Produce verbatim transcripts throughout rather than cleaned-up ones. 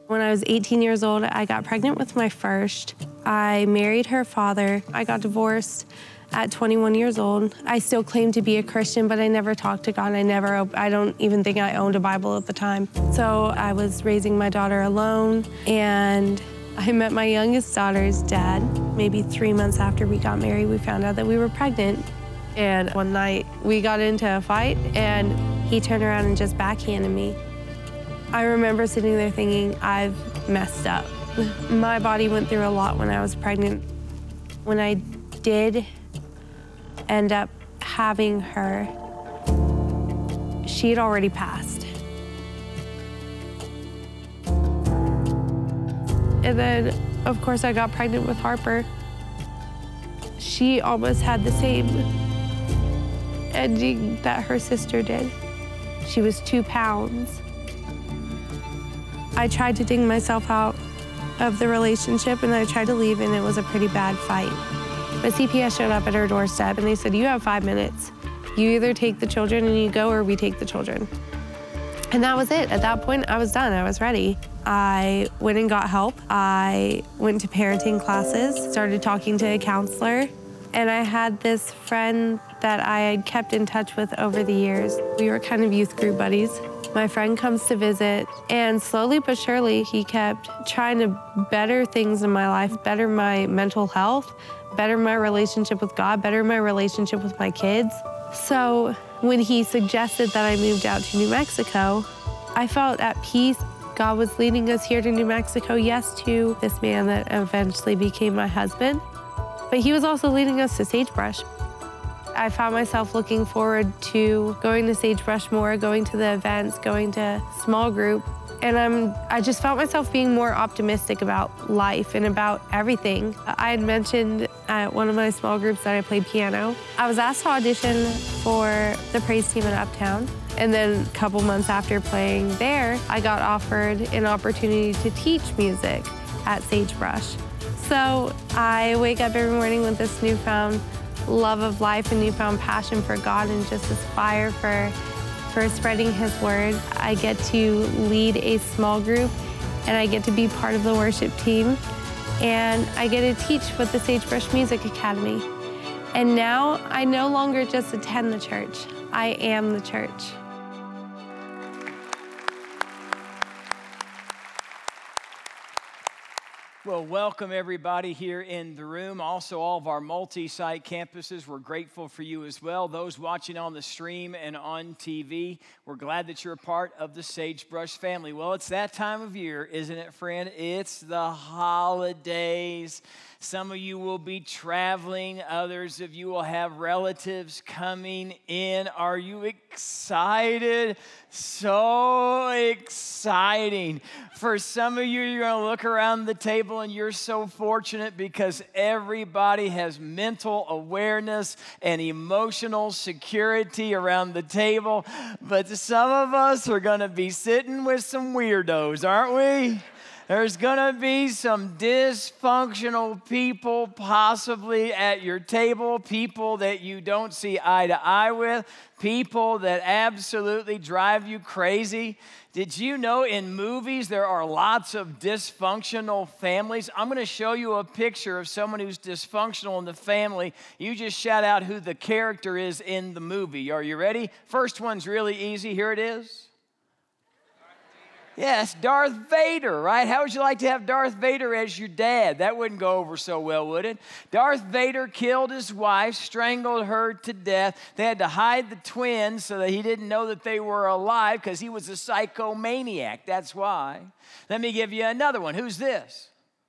When I was eighteen years old, I got pregnant with my first. I married her father. I got divorced at twenty-one years old. I still claimed to be a Christian, but I never talked to God. I never, I don't even think I owned a Bible at the time. So I was raising my daughter alone, and I met my youngest daughter's dad. Maybe three months after we got married, we found out that we were pregnant. And one night we got into a fight, and he turned around and just backhanded me. I remember sitting there thinking, I've messed up. My body went through a lot when I was pregnant. When I did end up having her, she had already passed. And then, of course, I got pregnant with Harper. She almost had the same ending that her sister did. She was two pounds. I tried to dig myself out of the relationship, and I tried to leave, and it was a pretty bad fight. But C P S showed up at her doorstep, and they said, you have five minutes. You either take the children and you go, or we take the children. And that was it. At that point, I was done. I was ready. I went and got help. I went to parenting classes, started talking to a counselor, and I had this friend that I had kept in touch with over the years. We were kind of youth group buddies. My friend comes to visit, and slowly but surely, he kept trying to better things in my life, better my mental health, better my relationship with God, better my relationship with my kids. So when he suggested that I moved out to New Mexico, I felt at peace. God was leading us here to New Mexico, yes, to this man that eventually became my husband, but he was also leading us to Sagebrush. I found myself looking forward to going to Sagebrush more, going to the events, going to small group. And I'm, I just felt myself being more optimistic about life and about everything. I had mentioned at one of my small groups that I played piano. I was asked to audition for the praise team in Uptown. And then a couple months after playing there, I got offered an opportunity to teach music at Sagebrush. So I wake up every morning with this newfound love of life and newfound passion for God, and just this fire for, for spreading His word. I get to lead a small group, and I get to be part of the worship team, and I get to teach with the Sagebrush Music Academy. And now I no longer just attend the church, I am the church. Well, welcome everybody here in the room. Also, all of our multi-site campuses, we're grateful for you as well. Those watching on the stream and on T V, we're glad that you're a part of the Sagebrush family. Well, it's that time of year, isn't it, friend? It's the holidays. Some of you will be traveling. Others of you will have relatives coming in. Are you excited? So exciting. For some of you, you're going to look around the table and you're so fortunate because everybody has mental awareness and emotional security around the table. But some of us are going to be sitting with some weirdos, aren't we? There's going to be some dysfunctional people possibly at your table, people that you don't see eye to eye with, people that absolutely drive you crazy. Did you know in movies there are lots of dysfunctional families? I'm going to show you a picture of someone who's dysfunctional in the family. You just shout out who the character is in the movie. Are you ready? First one's really easy. Here it is. Yes, Darth Vader, right? How would you like to have Darth Vader as your dad? That wouldn't go over so well, would it? Darth Vader killed his wife, strangled her to death. They had to hide the twins so that he didn't know that they were alive because he was a psychomaniac. That's why. Let me give you another one. Who's this?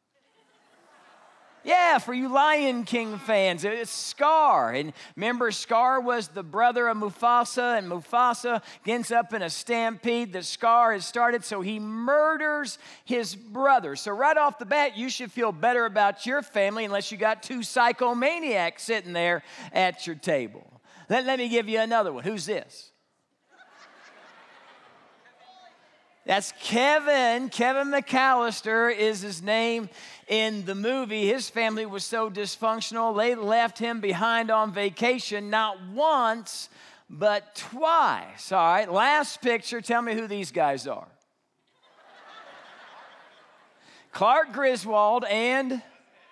Yeah, for you Lion King fans, it's Scar. And remember, Scar was the brother of Mufasa, and Mufasa ends up in a stampede that Scar has started, so he murders his brother. So right off the bat, you should feel better about your family unless you got two psychomaniacs sitting there at your table. Let, let me give you another one. Who's this? That's Kevin. Kevin McAllister is his name in the movie. His family was so dysfunctional, they left him behind on vacation not once, but twice. All right, last picture. Tell me who these guys are. Clark Griswold and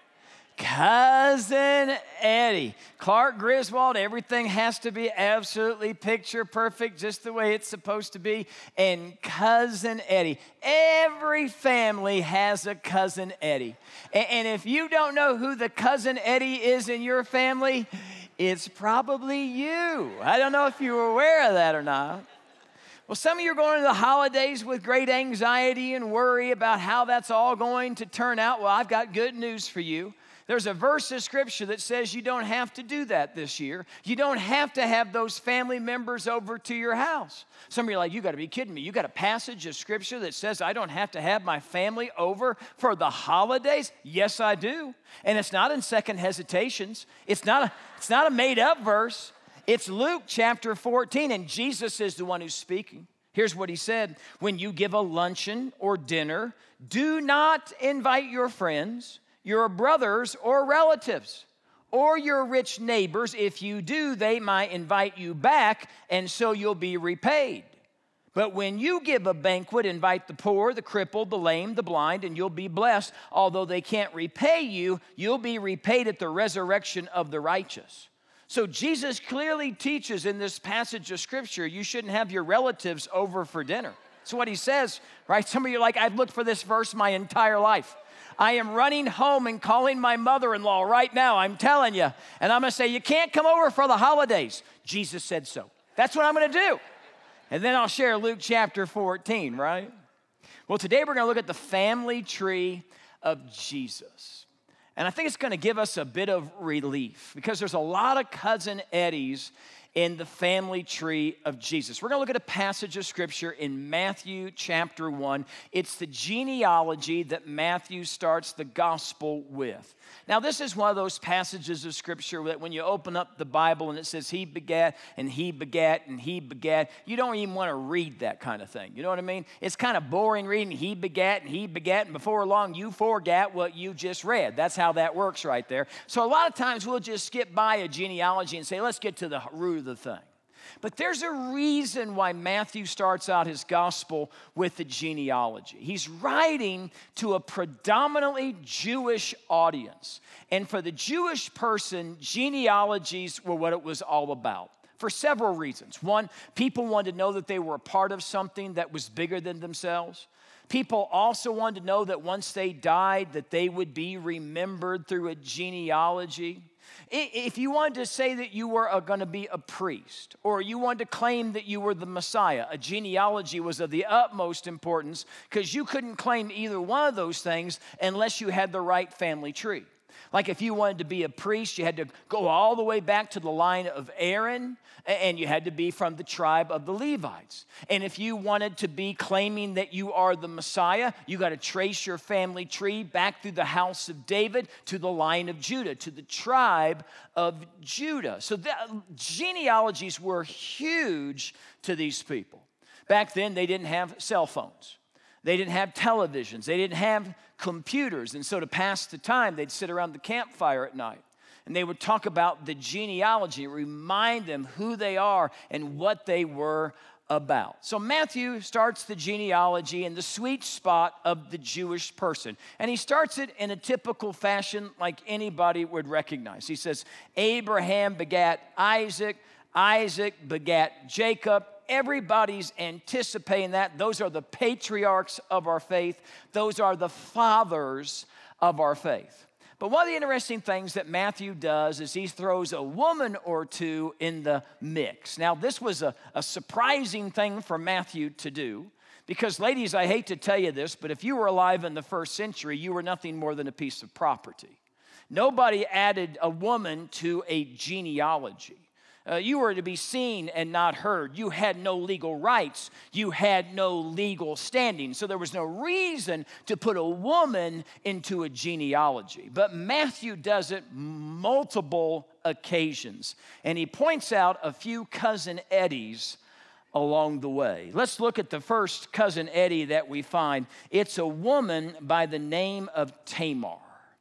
Cousin Eddie. Clark Griswold, everything has to be absolutely picture perfect, just the way it's supposed to be. And Cousin Eddie. Every family has a Cousin Eddie. And if you don't know who the Cousin Eddie is in your family, it's probably you. I don't know if you were aware of that or not. Well, some of you are going into the holidays with great anxiety and worry about how that's all going to turn out. Well, I've got good news for you. There's a verse of Scripture that says you don't have to do that this year. You don't have to have those family members over to your house. Some of you are like, you got to be kidding me. You got a passage of Scripture that says I don't have to have my family over for the holidays? Yes, I do. And it's not in second hesitations. It's not a, it's not a made-up verse. It's Luke chapter fourteen, and Jesus is the one who's speaking. Here's what he said. When you give a luncheon or dinner, do not invite your friends, your brothers or relatives, or your rich neighbors. If you do, they might invite you back, and so you'll be repaid. But when you give a banquet, invite the poor, the crippled, the lame, the blind, and you'll be blessed. Although they can't repay you, you'll be repaid at the resurrection of the righteous. So Jesus clearly teaches in this passage of Scripture, you shouldn't have your relatives over for dinner. That's what he says, right? Some of you are like, I've looked for this verse my entire life. I am running home and calling my mother-in-law right now, I'm telling you. And I'm going to say, you can't come over for the holidays. Jesus said so. That's what I'm going to do. And then I'll share Luke chapter fourteen, right? Well, today we're going to look at the family tree of Jesus. And I think it's going to give us a bit of relief because there's a lot of Cousin Eddies in the family tree of Jesus. We're going to look at a passage of Scripture in Matthew chapter one. It's the genealogy that Matthew starts the gospel with. Now, this is one of those passages of Scripture that when you open up the Bible and it says he begat and he begat and he begat, you don't even want to read that kind of thing. You know what I mean? It's kind of boring reading he begat and he begat, and before long you forgot what you just read. That's how that works right there. So a lot of times we'll just skip by a genealogy and say, let's get to the root of the thing. But there's a reason why Matthew starts out his gospel with the genealogy. He's writing to a predominantly Jewish audience. And for the Jewish person, genealogies were what it was all about, for several reasons. One, people wanted to know that they were a part of something that was bigger than themselves. People also wanted to know that once they died, that they would be remembered through a genealogy. If you wanted to say that you were going to be a priest, or you wanted to claim that you were the Messiah, a genealogy was of the utmost importance because you couldn't claim either one of those things unless you had the right family tree. Like if you wanted to be a priest, you had to go all the way back to the line of Aaron, and you had to be from the tribe of the Levites. And if you wanted to be claiming that you are the Messiah, you got to trace your family tree back through the house of David to the line of Judah, to the tribe of Judah. So that, genealogies were huge to these people. Back then, they didn't have cell phones. They didn't have televisions. They didn't have computers. And so to pass the time, they'd sit around the campfire at night. And they would talk about the genealogy, remind them who they are and what they were about. So Matthew starts the genealogy in the sweet spot of the Jewish person. And he starts it in a typical fashion like anybody would recognize. He says, Abraham begat Isaac, Isaac begat Jacob. Everybody's anticipating that. Those are the patriarchs of our faith. Those are the fathers of our faith. But one of the interesting things that Matthew does is he throws a woman or two in the mix. Now, this was a, a surprising thing for Matthew to do because, ladies, I hate to tell you this, but if you were alive in the first century, you were nothing more than a piece of property. Nobody added a woman to a genealogy. Uh, you were to be seen and not heard. You had no legal rights. You had no legal standing. So there was no reason to put a woman into a genealogy. But Matthew does it multiple occasions. And he points out a few cousin Eddies along the way. Let's look at the first cousin Eddie that we find. It's a woman by the name of Tamar.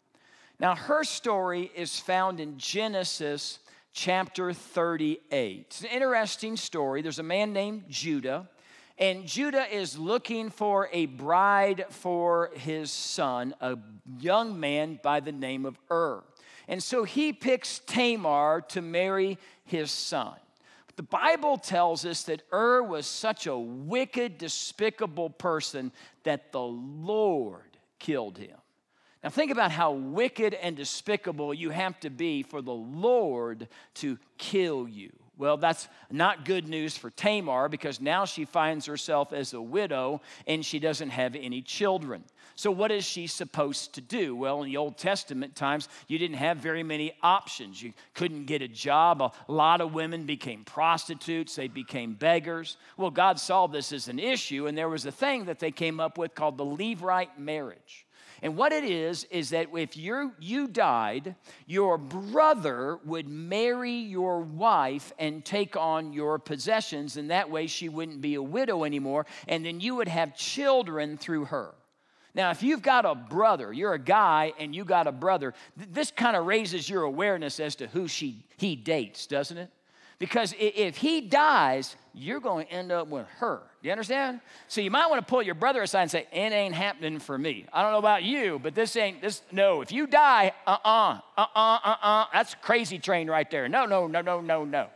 Now, her story is found in Genesis chapter thirty-eight. It's an interesting story. There's a man named Judah, And Judah is looking for a bride for his son, a young man by the name of Ur. And so he picks Tamar to marry his son. The Bible tells us that Ur was such a wicked, despicable person that the Lord killed him. Now think about how wicked and despicable you have to be for the Lord to kill you. Well, that's not good news for Tamar, because now she finds herself as a widow and she doesn't have any children. So what is she supposed to do? Well, in the Old Testament times, you didn't have very many options. You couldn't get a job. A lot of women became prostitutes. They became beggars. Well, God saw this as an issue, and there was a thing that they came up with called the Levirate marriage. And what it is, is that if you're, you died, your brother would marry your wife and take on your possessions, and that way she wouldn't be a widow anymore, and then you would have children through her. Now, if you've got a brother, you're a guy and you got a brother, th- this kind of raises your awareness as to who she he dates, doesn't it? Because if he dies, you're going to end up with her. Do you understand? So you might want to pull your brother aside and say, it ain't happening for me. I don't know about you, but this ain't, this, no, if you die, uh-uh, uh-uh, uh-uh, that's a crazy train right there. No, no, no, no, no, no.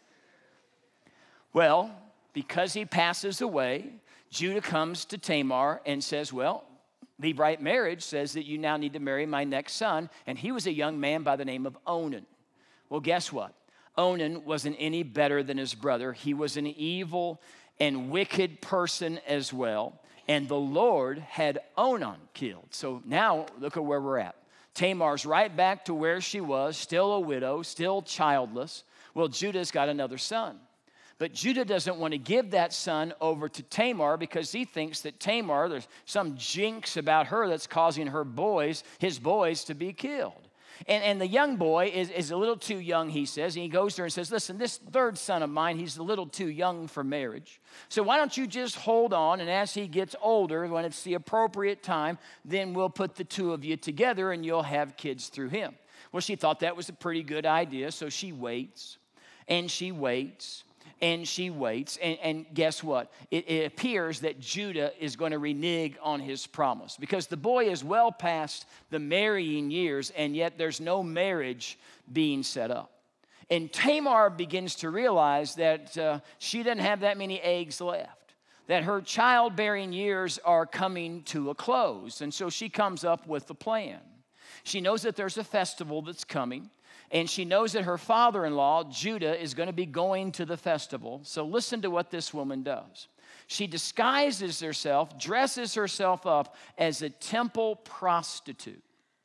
Well, because he passes away, Judah comes to Tamar and says, well, Levirate marriage says that you now need to marry my next son. And he was a young man by the name of Onan. Well, guess what? Onan wasn't any better than his brother. He was an evil and wicked person as well. And the Lord had Onan killed. So now look at where we're at. Tamar's right back to where she was, still a widow, still childless. Well, Judah's got another son. But Judah doesn't want to give that son over to Tamar because he thinks that Tamar, there's some jinx about her that's causing her boys, his boys, to be killed. And, and the young boy is, is a little too young, he says. And he goes there and says, listen, this third son of mine, he's a little too young for marriage. So why don't you just hold on, and as he gets older, when it's the appropriate time, then we'll put the two of you together and you'll have kids through him. Well, she thought that was a pretty good idea, so she waits, and she waits, and she waits. And, and guess what? It, it appears that Judah is going to renege on his promise because the boy is well past the marrying years, and yet there's no marriage being set up. And Tamar begins to realize that uh, she doesn't have that many eggs left, that her childbearing years are coming to a close. And so she comes up with a plan. She knows that there's a festival that's coming. And she knows that her father-in-law, Judah, is going to be going to the festival. So listen to what this woman does. She disguises herself, dresses herself up as a temple prostitute.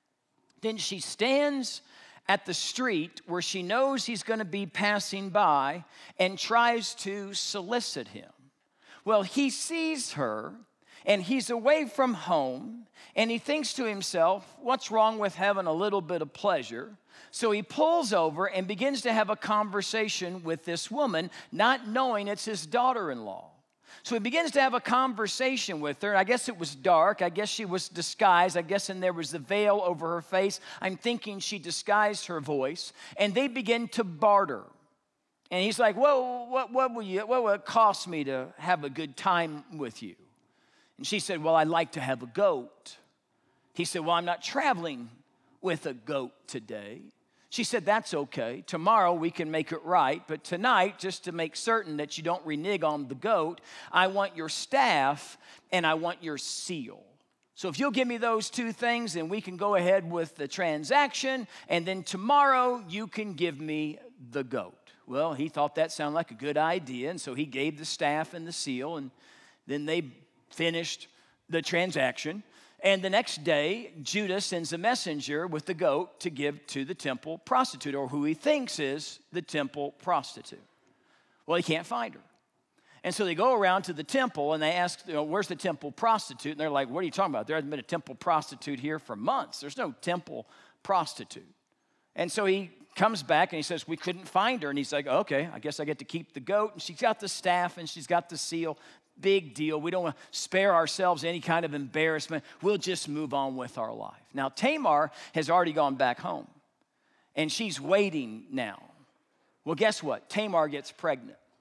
Then she stands at the street where she knows he's going to be passing by and tries to solicit him. Well, he sees her, and he's away from home, and he thinks to himself, what's wrong with having a little bit of pleasure? So he pulls over and begins to have a conversation with this woman, not knowing it's his daughter-in-law. So he begins to have a conversation with her. I guess it was dark. I guess she was disguised. I guess and there was a veil over her face. I'm thinking she disguised her voice. And they begin to barter. And he's like, well, what, what, will you, what will it cost me to have a good time with you? And she said, well, I'd like to have a goat. He said, well, I'm not traveling with a goat today. She said, that's okay. Tomorrow we can make it right. But tonight, just to make certain that you don't renege on the goat, I want your staff and I want your seal. So if you'll give me those two things, then we can go ahead with the transaction. And then tomorrow you can give me the goat. Well, he thought that sounded like a good idea. And so he gave the staff and the seal. And then they finished the transaction. And the next day, Judah sends a messenger with the goat to give to the temple prostitute, or who he thinks is the temple prostitute. Well, he can't find her. And so they go around to the temple and they ask, you know, where's the temple prostitute? And they're like, what are you talking about? There hasn't been a temple prostitute here for months. There's no temple prostitute. And so he comes back and he says, we couldn't find her. And he's like, okay, I guess I get to keep the goat. And she's got the staff and she's got the seal. Big deal. We don't want to spare ourselves any kind of embarrassment. We'll just move on with our life. Now, Tamar has already gone back home, and she's waiting now. Well, guess what? Tamar gets pregnant.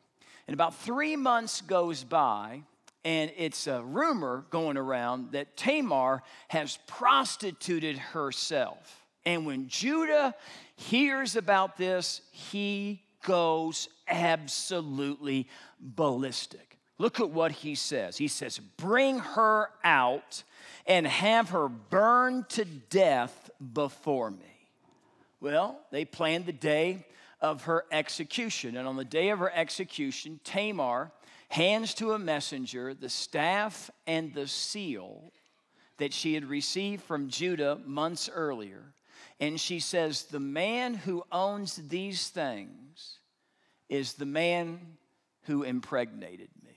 And about three months goes by, and it's a rumor going around that Tamar has prostituted herself. And when Judah hears about this, he goes absolutely ballistic. Look at what he says. He says, bring her out and have her burned to death before me. Well, they planned the day of her execution. And on the day of her execution, Tamar hands to a messenger the staff and the seal that she had received from Judah months earlier. And she says, the man who owns these things is the man who impregnated me.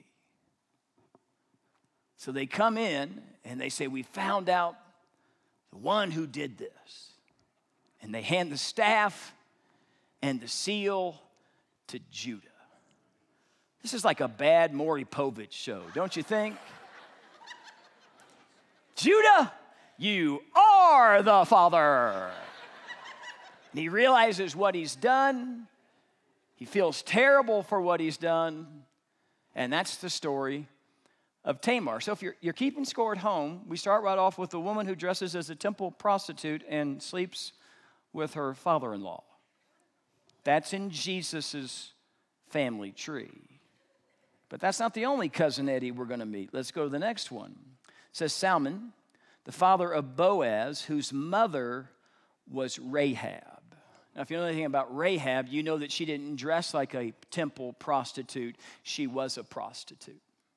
So they come in and they say, we found out the one who did this. And they hand the staff and the seal to Judah. This is like a bad Maury Povich show, don't you think? Judah, you are the father. And he realizes what he's done. He feels terrible for what he's done. And that's the story of Tamar. So if you're, you're keeping score at home, we start right off with the woman who dresses as a temple prostitute and sleeps with her father-in-law. That's in Jesus' family tree. But that's not the only cousin Eddie we're going to meet. Let's go to the next one. It says Salmon, the father of Boaz, whose mother was Rahab. Now, if you know anything about Rahab, you know that she didn't dress like a temple prostitute. She was a prostitute.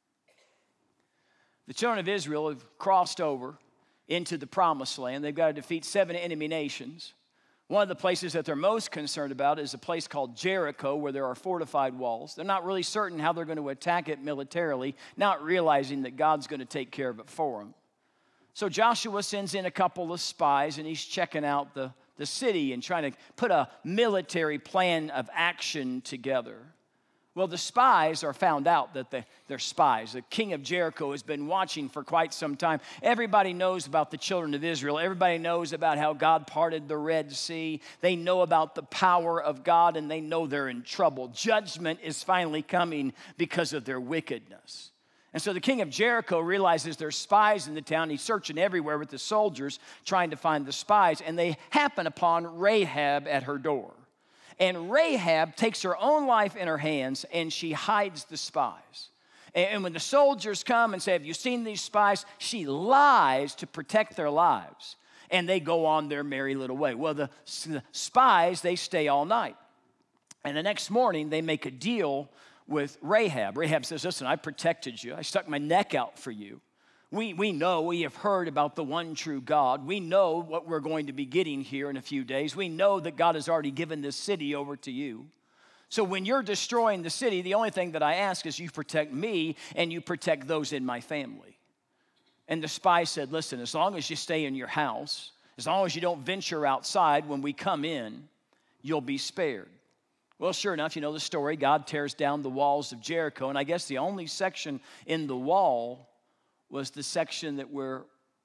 The children of Israel have crossed over into the promised land. They've got to defeat seven enemy nations. One of the places that they're most concerned about is a place called Jericho, where there are fortified walls. They're not really certain how they're going to attack it militarily, not realizing that God's going to take care of it for them. So Joshua sends in a couple of spies, and he's checking out the, the city and trying to put a military plan of action together. Well, the spies are found out that they, they're spies. The king of Jericho has been watching for quite some time. Everybody knows about the children of Israel. Everybody knows about how God parted the Red Sea. They know about the power of God, and they know they're in trouble. Judgment is finally coming because of their wickedness. And so the king of Jericho realizes there's spies in the town. He's searching everywhere with the soldiers trying to find the spies, and they happen upon Rahab at her door. And Rahab takes her own life in her hands, and she hides the spies. And when the soldiers come and say, have you seen these spies? She lies to protect their lives. And they go on their merry little way. Well, the spies, they stay all night. And the next morning, they make a deal with Rahab. Rahab says, listen, I protected you. I stuck my neck out for you. We, we know, we have heard about the one true God. We know what we're going to be getting here in a few days. We know that God has already given this city over to you. So when you're destroying the city, the only thing that I ask is you protect me and you protect those in my family. And the spy said, listen, as long as you stay in your house, as long as you don't venture outside when we come in, you'll be spared. Well, sure enough, you know the story. God tears down the walls of Jericho, and I guess the only section in the wall was the section that where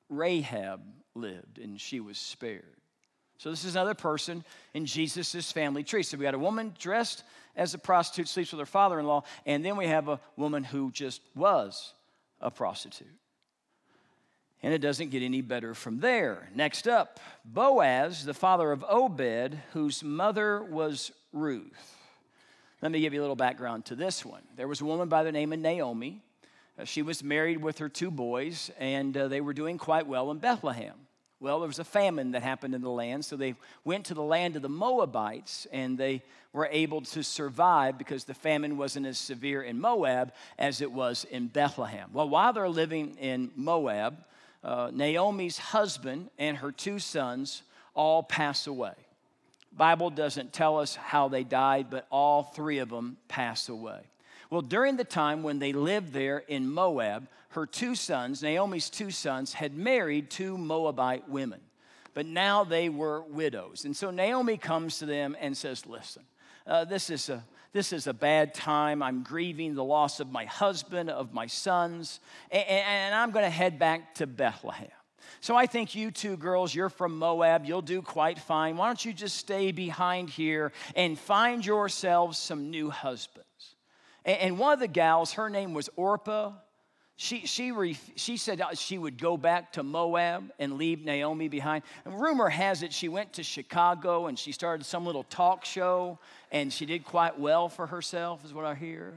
Rahab lived, and she was spared. So this is another person in Jesus' family tree. So we got a woman dressed as a prostitute, sleeps with her father-in-law, and then we have a woman who just was a prostitute. And it doesn't get any better from there. Next up, Boaz, the father of Obed, whose mother was Ruth. Let me give you a little background to this one. There was a woman by the name of Naomi. Uh, she was married with her two boys, and uh, they were doing quite well in Bethlehem. Well, there was a famine that happened in the land, so they went to the land of the Moabites, and they were able to survive because the famine wasn't as severe in Moab as it was in Bethlehem. Well, while they're living in Moab, uh, Naomi's husband and her two sons all pass away. Bible doesn't tell us how they died, but all three of them pass away. Well, during the time when they lived there in Moab, her two sons, Naomi's two sons, had married two Moabite women. But now they were widows. And so Naomi comes to them and says, listen, uh, this is a this is a bad time. I'm grieving the loss of my husband, of my sons, and, and I'm going to head back to Bethlehem. So I think you two girls, you're from Moab, you'll do quite fine. Why don't you just stay behind here and find yourselves some new husbands? And, and one of the gals, her name was Orpah. She, she, re, she said she would go back to Moab and leave Naomi behind. And rumor has it she went to Chicago and she started some little talk show and she did quite well for herself, is what I hear.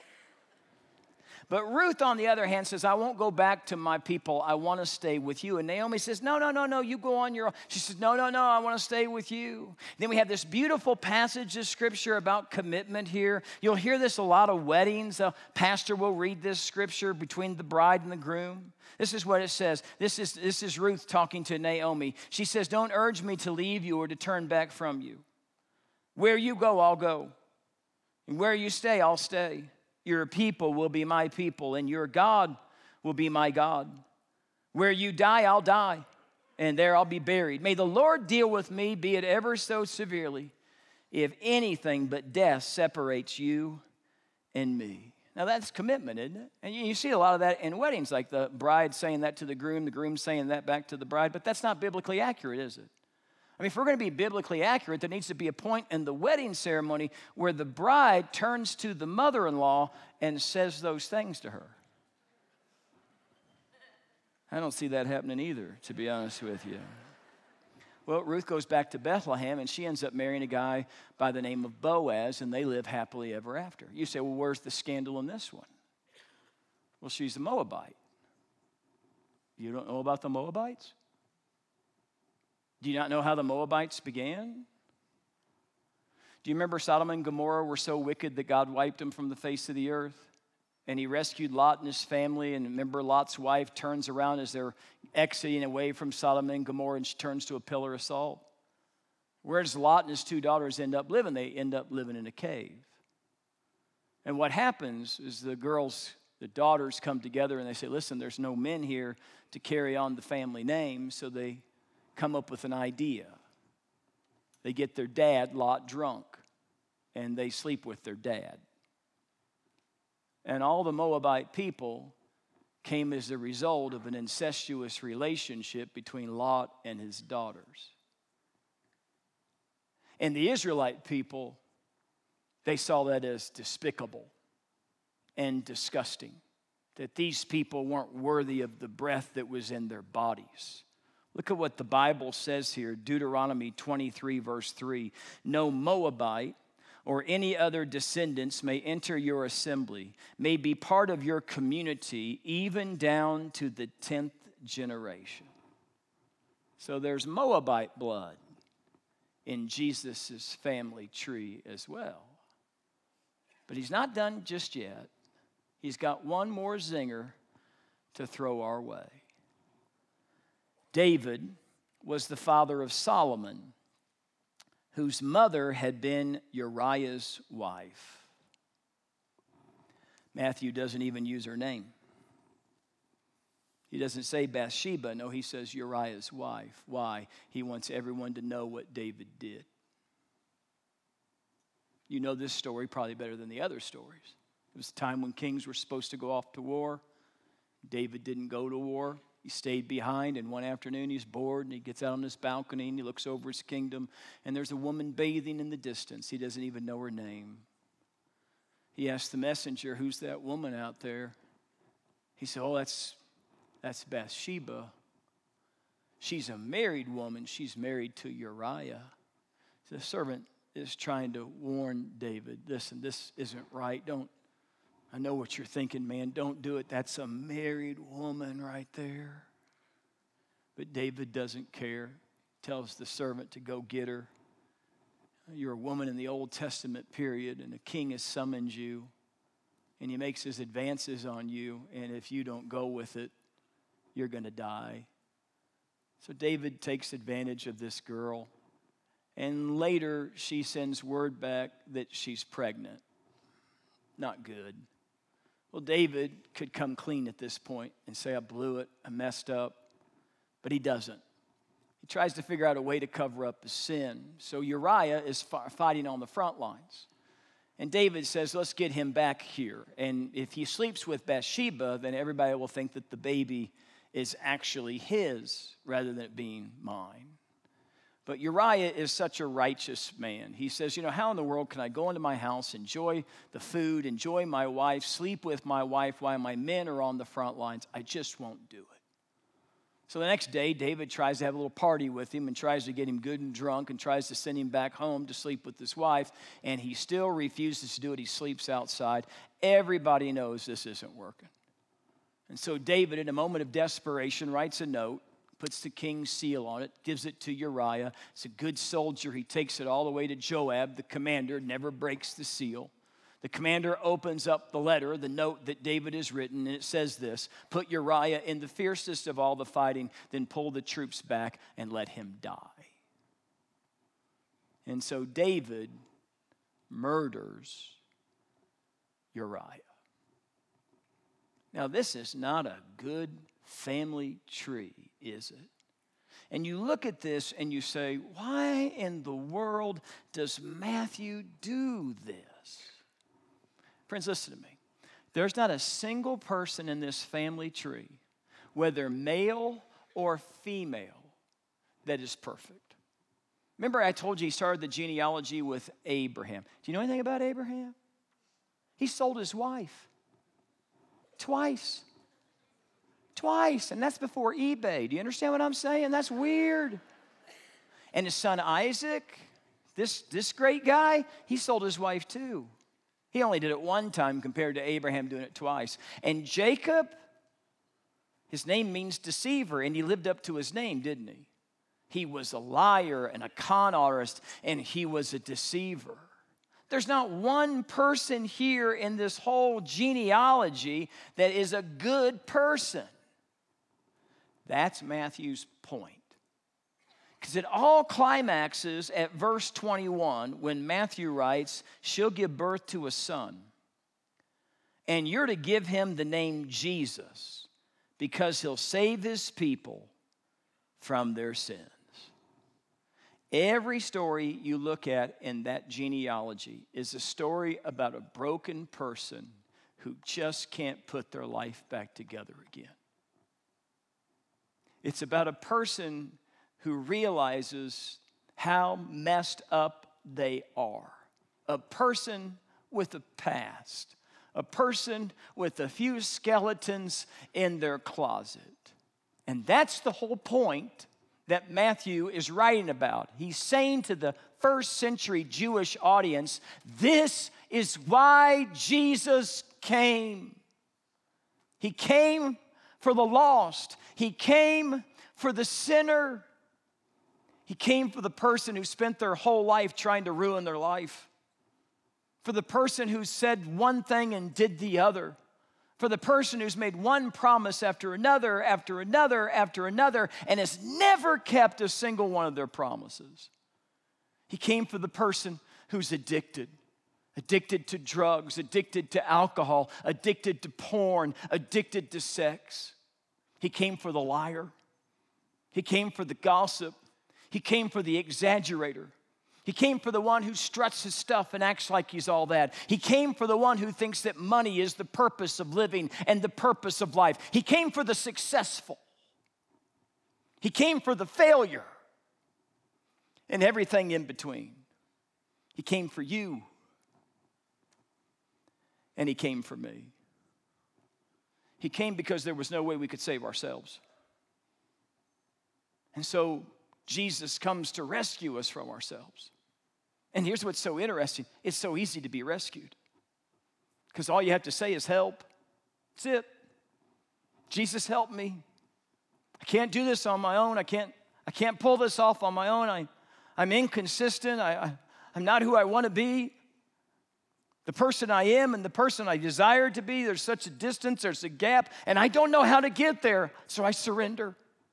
But Ruth, on the other hand, says, I won't go back to my people. I want to stay with you. And Naomi says, no, no, no, no, you go on your own. She says, no, no, no, I want to stay with you. Then we have this beautiful passage of scripture about commitment here. You'll hear this a lot of weddings. The pastor will read this scripture between the bride and the groom. This is what it says. This is, this is Ruth talking to Naomi. She says, don't urge me to leave you or to turn back from you. Where you go, I'll go. And where you stay, I'll stay. Your people will be my people, and your God will be my God. Where you die, I'll die, and there I'll be buried. May the Lord deal with me, be it ever so severely, if anything but death separates you and me. Now that's commitment, isn't it? And you see a lot of that in weddings, like the bride saying that to the groom, the groom saying that back to the bride, but that's not biblically accurate, is it? I mean, if we're going to be biblically accurate, there needs to be a point in the wedding ceremony where the bride turns to the mother-in-law and says those things to her. I don't see that happening either, to be honest with you. Well, Ruth goes back to Bethlehem, and she ends up marrying a guy by the name of Boaz, and they live happily ever after. You say, well, where's the scandal in this one? Well, she's a Moabite. You don't know about the Moabites? Do you not know how the Moabites began? Do you remember Sodom and Gomorrah were so wicked that God wiped them from the face of the earth? And he rescued Lot and his family. And remember, Lot's wife turns around as they're exiting away from Sodom and Gomorrah, and she turns to a pillar of salt. Where does Lot and his two daughters end up living? They end up living in a cave. And what happens is the girls, the daughters come together and they say, listen, there's no men here to carry on the family name, so they come up with an idea. They get their dad, Lot, drunk, and they sleep with their dad. And all the Moabite people came as a result of an incestuous relationship between Lot and his daughters. And the Israelite people, they saw that as despicable and disgusting, that these people weren't worthy of the breath that was in their bodies. Look at what the Bible says here, Deuteronomy twenty-three, verse three. No Moabite or any other descendants may enter your assembly, may be part of your community, even down to the tenth generation. So there's Moabite blood in Jesus' family tree as well. But he's not done just yet. He's got one more zinger to throw our way. David was the father of Solomon, whose mother had been Uriah's wife. Matthew doesn't even use her name. He doesn't say Bathsheba. No, he says Uriah's wife. Why? He wants everyone to know what David did. You know this story probably better than the other stories. It was a time when kings were supposed to go off to war. David didn't go to war. He stayed behind, and one afternoon he's bored, and he gets out on his balcony, and he looks over his kingdom, and there's a woman bathing in the distance. He doesn't even know her name. He asks the messenger, who's that woman out there? He said, oh, that's, that's Bathsheba. She's a married woman. She's married to Uriah. The servant is trying to warn David, listen, this isn't right. Don't, I know what you're thinking, man. Don't do it. That's a married woman right there. But David doesn't care. Tells the servant to go get her. You're a woman in the Old Testament period, and a king has summoned you, and he makes his advances on you, and if you don't go with it, you're going to die. So David takes advantage of this girl, and later she sends word back that she's pregnant. Not good. Well, David could come clean at this point and say, I blew it, I messed up, but he doesn't. He tries to figure out a way to cover up his sin. So Uriah is fighting on the front lines. And David says, let's get him back here. And if he sleeps with Bathsheba, then everybody will think that the baby is actually his rather than it being mine. But Uriah is such a righteous man. He says, you know, how in the world can I go into my house, enjoy the food, enjoy my wife, sleep with my wife while my men are on the front lines? I just won't do it. So the next day, David tries to have a little party with him and tries to get him good and drunk and tries to send him back home to sleep with his wife, and he still refuses to do it. He sleeps outside. Everybody knows this isn't working. And so David, in a moment of desperation, writes a note, puts the king's seal on it, gives it to Uriah. It's a good soldier. He takes it all the way to Joab, the commander, never breaks the seal. The commander opens up the letter, the note that David has written, and it says this: put Uriah in the fiercest of all the fighting, then pull the troops back and let him die. And so David murders Uriah. Now, this is not a good family tree, is it? And you look at this and you say, why in the world does Matthew do this? Friends, listen to me. There's not a single person in this family tree, whether male or female, that is perfect. Remember I told you he started the genealogy with Abraham. Do you know anything about Abraham? He sold his wife twice. Twice, and that's before eBay. Do you understand what I'm saying? That's weird. And his son Isaac, this, this great guy, he sold his wife too. He only did it one time compared to Abraham doing it twice. And Jacob, his name means deceiver, and he lived up to his name, didn't he? He was a liar and a con artist, and he was a deceiver. There's not one person here in this whole genealogy that is a good person. That's Matthew's point. Because it all climaxes at verse twenty-one when Matthew writes, she'll give birth to a son, and you're to give him the name Jesus, because he'll save his people from their sins. Every story you look at in that genealogy is a story about a broken person who just can't put their life back together again. It's about a person who realizes how messed up they are. A person with a past. A person with a few skeletons in their closet. And that's the whole point that Matthew is writing about. He's saying to the first century Jewish audience, this is why Jesus came. He came for the lost. He came for the sinner. He came for the person who spent their whole life trying to ruin their life. For the person who said one thing and did the other. For the person who's made one promise after another, after another, after another, and has never kept a single one of their promises. He came for the person who's addicted. Addicted to drugs, addicted to alcohol, addicted to porn, addicted to sex. He came for the liar. He came for the gossip. He came for the exaggerator. He came for the one who struts his stuff and acts like he's all that. He came for the one who thinks that money is the purpose of living and the purpose of life. He came for the successful. He came for the failure and everything in between. He came for you. And he came for me. He came because there was no way we could save ourselves. And so Jesus comes to rescue us from ourselves. And here's what's so interesting. It's so easy to be rescued. Because all you have to say is help. That's it. Jesus, help me. I can't do this on my own. I can't, I can't pull this off on my own. I, I'm inconsistent. I, I, I'm not who I want to be. The person I am and the person I desire to be, there's such a distance, there's a gap, and I don't know how to get there, so I surrender.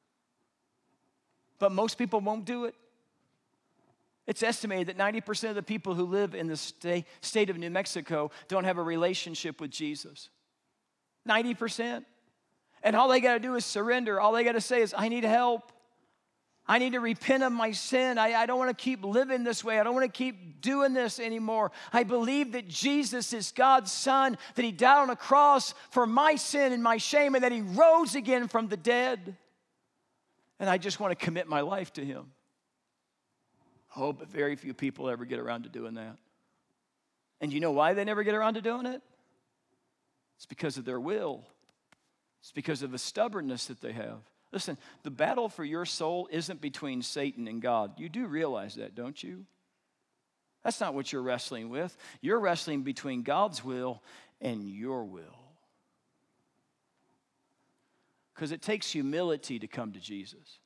But most people won't do it. It's estimated that ninety percent of the people who live in the state, state of New Mexico don't have a relationship with Jesus. ninety percent. And all they got to do is surrender. All they got to say is, I need help. I need to repent of my sin. I, I don't want to keep living this way. I don't want to keep doing this anymore. I believe that Jesus is God's Son, that He died on a cross for my sin and my shame, and that He rose again from the dead. And I just want to commit my life to Him. Oh, but very few people ever get around to doing that. And you know why they never get around to doing it? It's because of their will. It's because of the stubbornness that they have. Listen, the battle for your soul isn't between Satan and God. You do realize that, don't you? That's not what you're wrestling with. You're wrestling between God's will and your will. Because it takes humility to come to Jesus.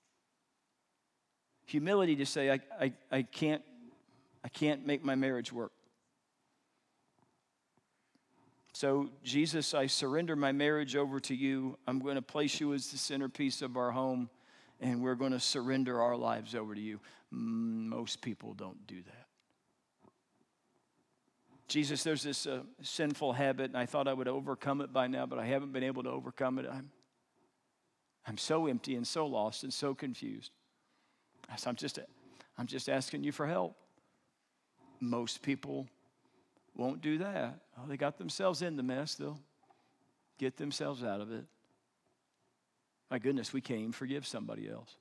Humility to say, I, I, I, can't, I can't make my marriage work. So, Jesus, I surrender my marriage over to you. I'm going to place you as the centerpiece of our home, and we're going to surrender our lives over to you. Most people don't do that. Jesus, there's this uh, sinful habit, and I thought I would overcome it by now, but I haven't been able to overcome it. I'm, I'm so empty and so lost and so confused. So I'm just, I'm just asking you for help. Most people won't do that. Oh, they got themselves in the mess. They'll get themselves out of it. My goodness, we can't even forgive somebody else.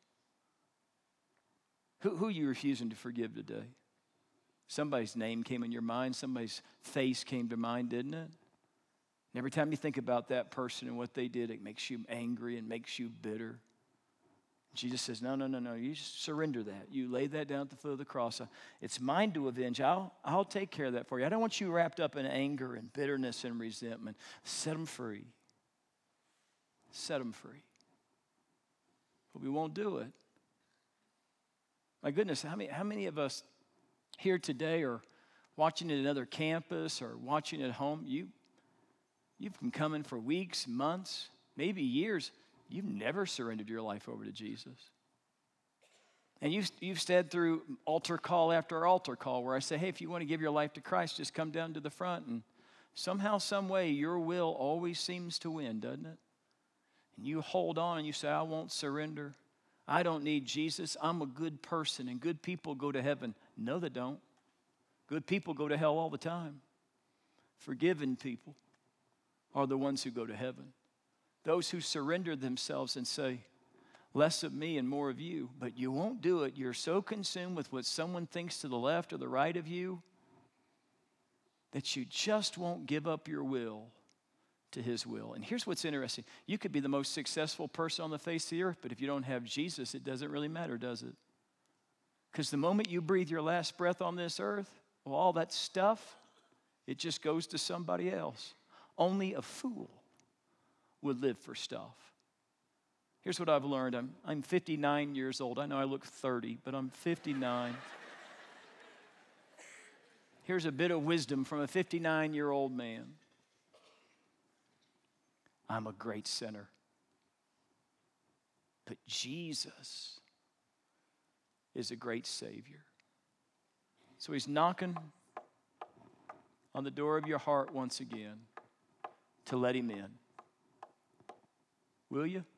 Who, who are you refusing to forgive today? Somebody's name came in your mind. Somebody's face came to mind, didn't it? And every time you think about that person and what they did, it makes you angry and makes you bitter. Jesus says, no, no, no, no. You just surrender that. You lay that down at the foot of the cross. It's mine to avenge. I'll, I'll take care of that for you. I don't want you wrapped up in anger and bitterness and resentment. Set them free. Set them free. But we won't do it. My goodness, how many, how many of us here today are watching at another campus or watching at home? You, you've been coming for weeks, months, maybe years. You've never surrendered your life over to Jesus. And you've, you've stayed through altar call after altar call where I say, hey, if you want to give your life to Christ, just come down to the front. And somehow, some way, your will always seems to win, doesn't it? And you hold on and you say, I won't surrender. I don't need Jesus. I'm a good person, and good people go to heaven. No, they don't. Good people go to hell all the time. Forgiven people are the ones who go to heaven. Those who surrender themselves and say, less of me and more of you, but you won't do it. You're so consumed with what someone thinks to the left or the right of you that you just won't give up your will to his will. And here's what's interesting. You could be the most successful person on the face of the earth, but if you don't have Jesus, it doesn't really matter, does it? Because the moment you breathe your last breath on this earth, well, all that stuff, it just goes to somebody else. Only a fool would live for stuff. Here's what I've learned. I'm, I'm fifty-nine years old. I know I look thirty, but I'm fifty-nine. Here's a bit of wisdom from a fifty-nine-year-old man. I'm a great sinner. But Jesus is a great Savior. So he's knocking on the door of your heart once again to let him in. Will you?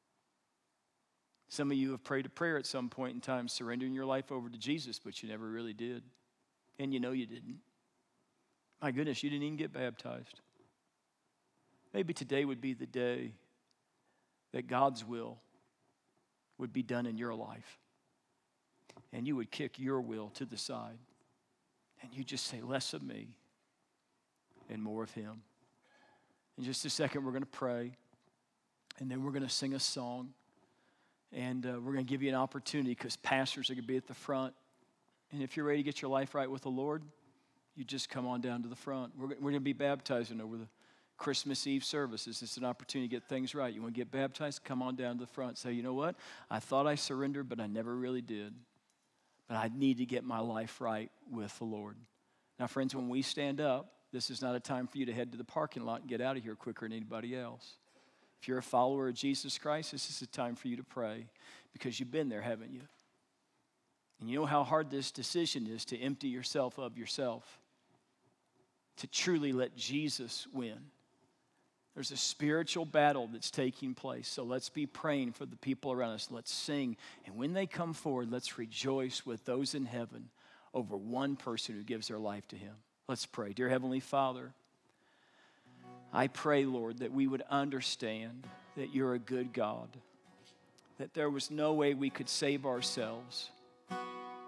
Some of you have prayed a prayer at some point in time, surrendering your life over to Jesus, but you never really did. And you know you didn't. My goodness, you didn't even get baptized. Maybe today would be the day that God's will would be done in your life. And you would kick your will to the side. And you just say, less of me and more of him. In just a second, we're going to pray. And then we're going to sing a song. And uh, we're going to give you an opportunity because pastors are going to be at the front. And if you're ready to get your life right with the Lord, you just come on down to the front. We're, we're going to be baptizing over the Christmas Eve services. It's an opportunity to get things right. You want to get baptized? Come on down to the front. Say, you know what? I thought I surrendered, but I never really did. But I need to get my life right with the Lord. Now, friends, when we stand up, this is not a time for you to head to the parking lot and get out of here quicker than anybody else. If you're a follower of Jesus Christ, this is a time for you to pray because you've been there, haven't you? And you know how hard this decision is to empty yourself of yourself, to truly let Jesus win. There's a spiritual battle that's taking place. So let's be praying for the people around us. Let's sing. And when they come forward, let's rejoice with those in heaven over one person who gives their life to him. Let's pray. Dear Heavenly Father, I pray, Lord, that we would understand that you're a good God, that there was no way we could save ourselves,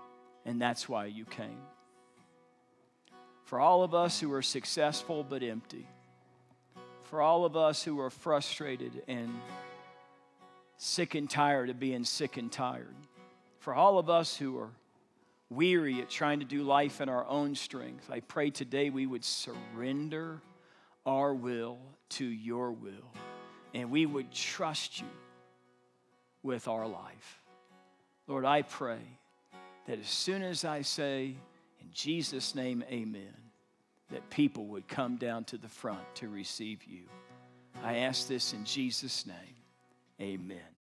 and that's why you came. For all of us who are successful but empty, for all of us who are frustrated and sick and tired of being sick and tired, for all of us who are weary at trying to do life in our own strength, I pray today we would surrender our will to your will, and we would trust you with our life. Lord, I pray that as soon as I say, in Jesus' name, amen, that people would come down to the front to receive you. I ask this in Jesus' name, amen.